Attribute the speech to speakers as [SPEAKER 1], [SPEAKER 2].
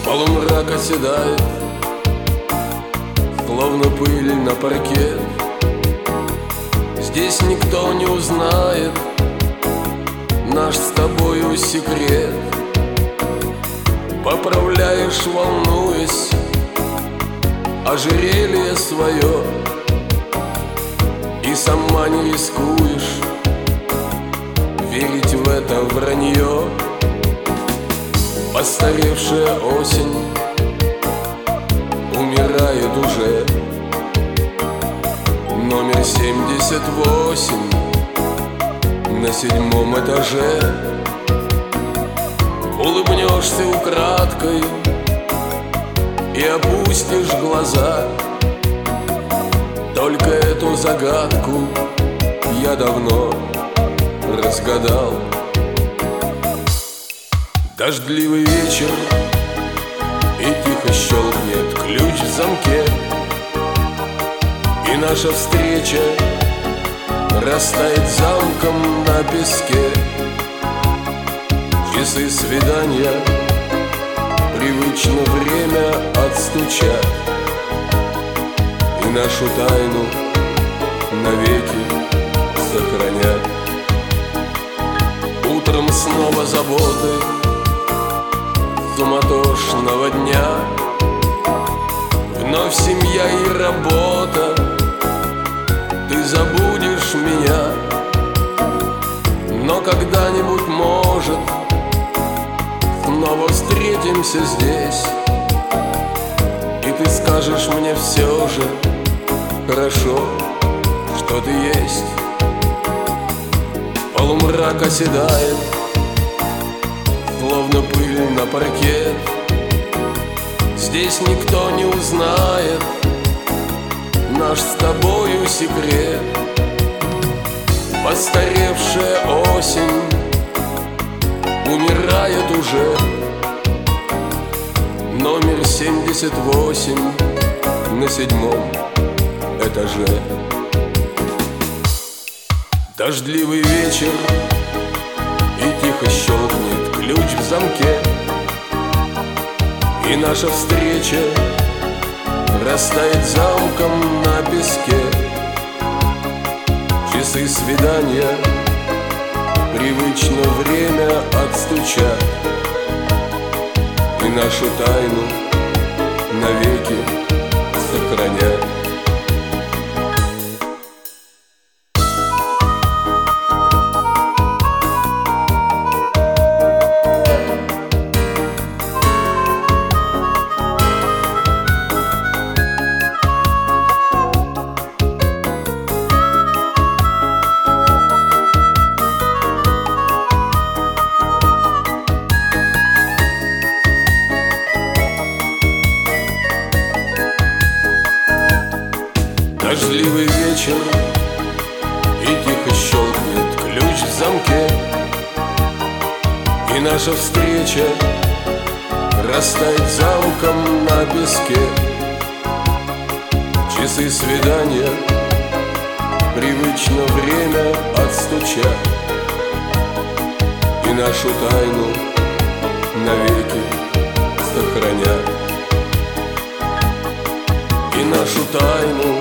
[SPEAKER 1] Полумрак оседает, словно пыль на паркет. Здесь никто не узнает наш с тобою секрет. Поправляешь, волнуясь, ожерелье свое, и сама не рискуешь верить в это вранье. Постаревшая осень умирает уже. Номер 78 на 7-м этаже. Улыбнешься украдкой и опустишь глаза. Только эту загадку я давно разгадал. Дождливый вечер, и тихо щелкнет ключ в замке, и наша встреча растает замком на песке. Часы свидания привычно время отстучат, и нашу тайну навеки сохранят. Утром снова заботы суматошного дня, вновь семья и работа. Ты забудешь меня, но когда-нибудь, может, снова встретимся здесь, и ты скажешь мне все же: хорошо, что ты есть. Полумрак оседает, словно пыль на паркет. Здесь никто не узнает наш с тобою секрет. Постаревшая осень умирает уже. Номер 78 на 7-м этаже. Дождливый вечер, и тихо щелкнет ключ в замке, и наша встреча растает замком на песке. Часы свидания привычно время отстучат, и нашу тайну навеки сохранят. Дождливый вечер, и тихо щелкнет ключ в замке, и наша встреча растает замком на песке. Часы свидания привычно время отстучат, и нашу тайну навеки сохранят. И нашу тайну